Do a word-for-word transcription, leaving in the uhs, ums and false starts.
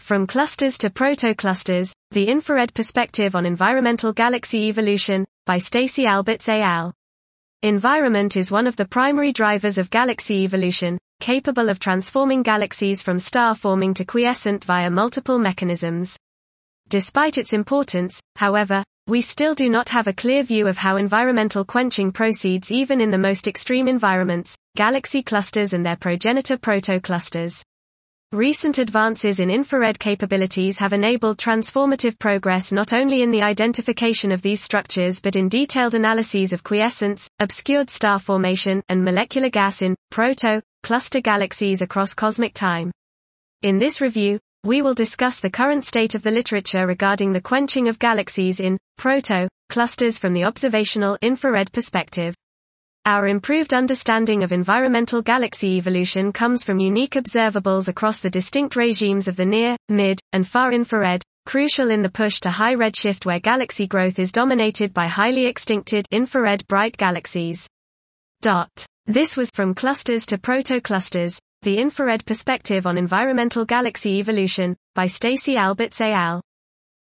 From Clusters to Protoclusters, The Infrared Perspective on Environmental Galaxy Evolution, by Stacey Alberts et al. Environment is one of the primary drivers of galaxy evolution, capable of transforming galaxies from star-forming to quiescent via multiple mechanisms. Despite its importance, however, we still do not have a clear view of how environmental quenching proceeds even in the most extreme environments, galaxy clusters and their progenitor protoclusters. Recent advances in infrared capabilities have enabled transformative progress not only in the identification of these structures but in detailed analyses of quiescence, obscured star formation, and molecular gas in proto-cluster galaxies across cosmic time. In this review, we will discuss the current state of the literature regarding the quenching of galaxies in proto-clusters from the observational infrared perspective. Our improved understanding of environmental galaxy evolution comes from unique observables across the distinct regimes of the near, mid, and far infrared, crucial in the push to high redshift where galaxy growth is dominated by highly extincted infrared bright galaxies. This was From Clusters to Protoclusters, The Infrared Perspective on Environmental Galaxy Evolution, by Stacey Alberts et al.